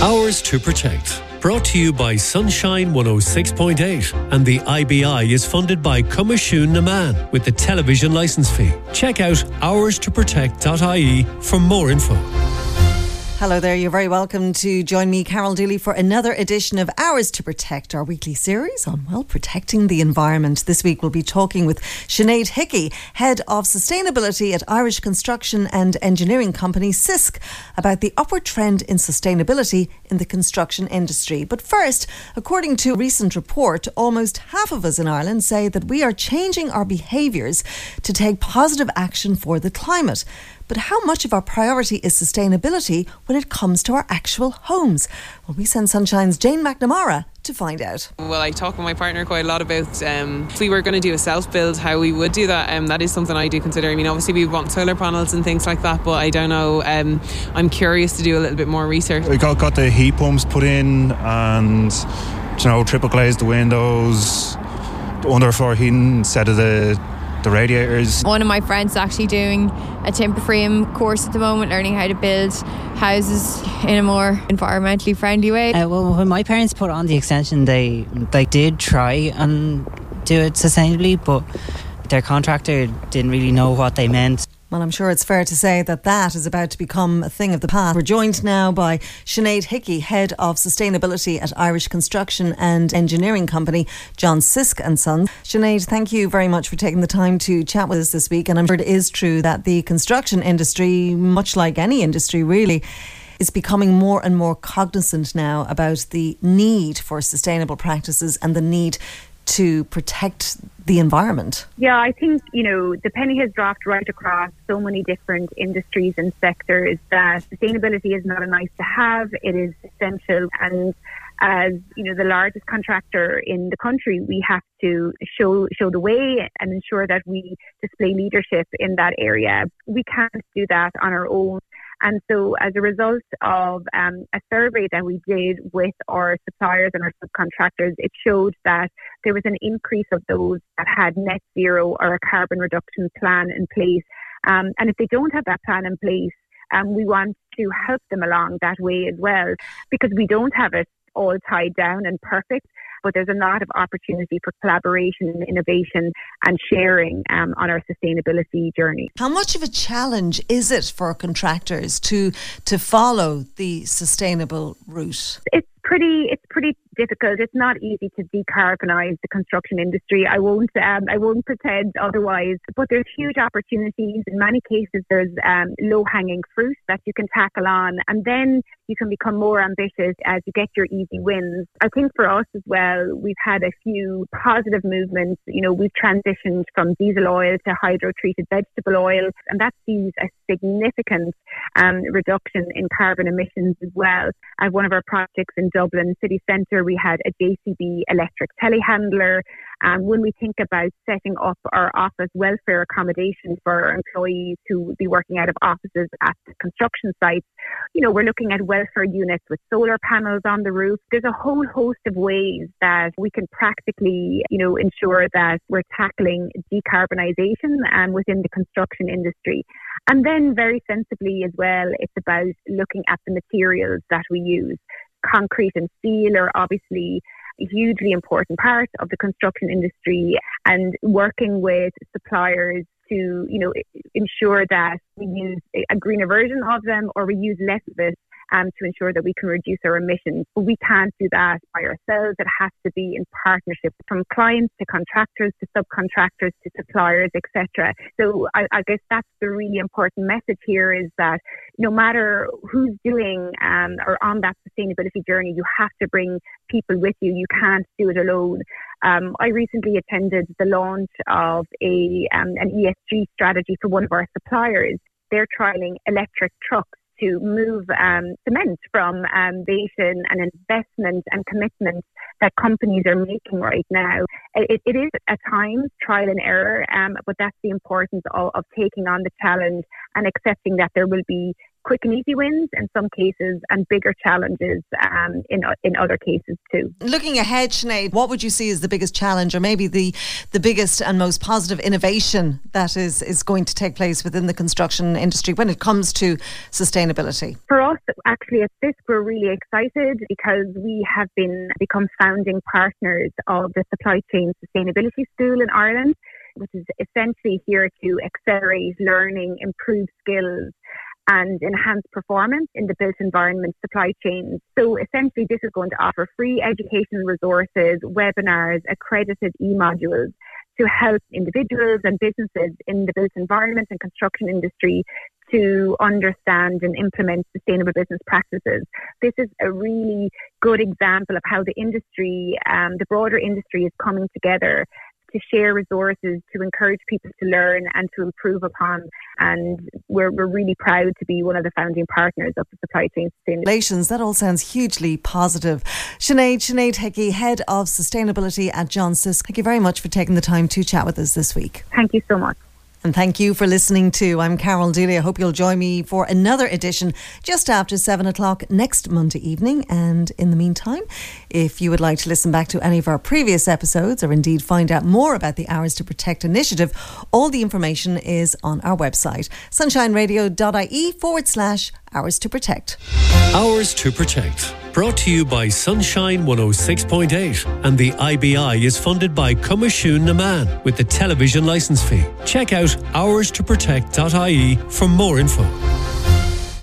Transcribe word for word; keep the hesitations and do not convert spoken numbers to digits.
Hours to Protect. Brought to you by Sunshine one oh six point eight, and the I B I is funded by Comishún na Man with the television licence fee. Check out hours to protect dot I E for more info. Hello there, you're very welcome to join me, Carol Dooley, for another edition of Hours to Protect, our weekly series on, well, protecting the environment. This week we'll be talking with Sinead Hickey, Head of Sustainability at Irish construction and engineering company S I S C, about the upward trend in sustainability in the construction industry. But first, according to a recent report, almost half of us in Ireland say that we are changing our behaviours to take positive action for the climate. But how much of our priority is sustainability when it comes to our actual homes? Well, we send Sunshine's Jane McNamara to find out. Well, I talk with my partner quite a lot about um, if we were going to do a self-build, how we would do that. Um, that is something I do consider. I mean, obviously we want solar panels and things like that, but I don't know. Um, I'm curious to do a little bit more research. We got, got the heat pumps put in and, you know, triple glazed the windows, the underfloor heating instead of the the radiators. One of my friends is actually doing a timber frame course at the moment, learning how to build houses in a more environmentally friendly way. Uh, well, when my parents put on the extension, they they did try and do it sustainably, but their contractor didn't really know what they meant. Well, I'm sure it's fair to say that that is about to become a thing of the past. We're joined now by Sinead Hickey, Head of Sustainability at Irish construction and engineering company John Sisk and Sons. Sinead, thank you very much for taking the time to chat with us this week. And I'm sure it is true that the construction industry, much like any industry really, is becoming more and more cognizant now about the need for sustainable practices and the need to protect the environment. Yeah, I think, you know, the penny has dropped right across so many different industries and sectors that sustainability is not a nice to have, it is essential. And as, you know, the largest contractor in the country, we have to show show the way and ensure that we display leadership in that area. We can't do that on our own. And so as a result of um, a survey that we did with our suppliers and our subcontractors, it showed that there was an increase of those that had net zero or a carbon reduction plan in place. Um, and if they don't have that plan in place, um, we want to help them along that way as well, because we don't have it all tied down and perfect. But there's a lot of opportunity for collaboration and innovation and sharing um, on our sustainability journey. How much of a challenge is it for contractors to to follow the sustainable route? It's pretty. It's pretty difficult. It's not easy to decarbonise the construction industry. I won't. Um, I won't pretend otherwise. But there's huge opportunities. In many cases, there's um, low-hanging fruit that you can tackle on, and then you can become more ambitious as you get your easy wins. I think for us as well, we've had a few positive movements. You know, we've transitioned from diesel oil to hydro-treated vegetable oil, and that sees a significant um, reduction in carbon emissions as well. At one of our projects in Dublin city centre, we had a J C B electric telehandler. And when we think about setting up our office welfare accommodation for our employees who would be working out of offices at the construction sites, you know, we're looking at welfare units with solar panels on the roof. There's a whole host of ways that we can practically, you know, ensure that we're tackling decarbonisation um, within the construction industry. And then very sensibly as well, it's about looking at the materials that we use. Concrete and steel are obviously a hugely important part of the construction industry, and working with suppliers to, you know, ensure that we use a greener version of them or we use less of it um, to ensure that we can reduce our emissions. But we can't do that by ourselves. It has to be in partnership from clients to contractors to subcontractors to suppliers, et cetera. So I, I guess that's the really important message here, is that no matter who's doing um, or on that sustainability journey, you have to bring people with you. You can't do it alone. Um, I recently attended the launch of a um, an E S G strategy for one of our suppliers. They're trialling electric trucks to move um, cement from um, basin and investment and commitments that companies are making right now. It, it is at times trial and error, um, but that's the importance of, of taking on the challenge and accepting that there will be quick and easy wins in some cases and bigger challenges um, in in other cases too. Looking ahead, Sinead, what would you see as the biggest challenge, or maybe the, the biggest and most positive innovation that is, is going to take place within the construction industry when it comes to sustainability? For us, actually, at Fisk, we're really excited because we have been become founding partners of the Supply Chain Sustainability School in Ireland, which is essentially here to accelerate learning, improve skills, and enhance performance in the built environment supply chains. So essentially this is going to offer free educational resources, webinars, accredited e-modules to help individuals and businesses in the built environment and construction industry to understand and implement sustainable business practices. This is a really good example of how the industry, um, the broader industry is coming together to share resources, to encourage people to learn and to improve upon. And we're, we're really proud to be one of the founding partners of the Supply Chain Sustainability. That all sounds hugely positive. Sinead, Sinead Hickey, Head of Sustainability at John Sisk, thank you very much for taking the time to chat with us this week. Thank you so much. And thank you for listening too. I'm Carol Deely. I hope you'll join me for another edition just after seven o'clock next Monday evening. And in the meantime, if you would like to listen back to any of our previous episodes or indeed find out more about the Hours to Protect initiative, all the information is on our website, sunshineradio.ie forward slash Hours to Protect. Hours to Protect. Brought to you by Sunshine one oh six point eight, and the I B I is funded by Comashún na Man with the television licence fee. Check out hours to protect dot I E for more info.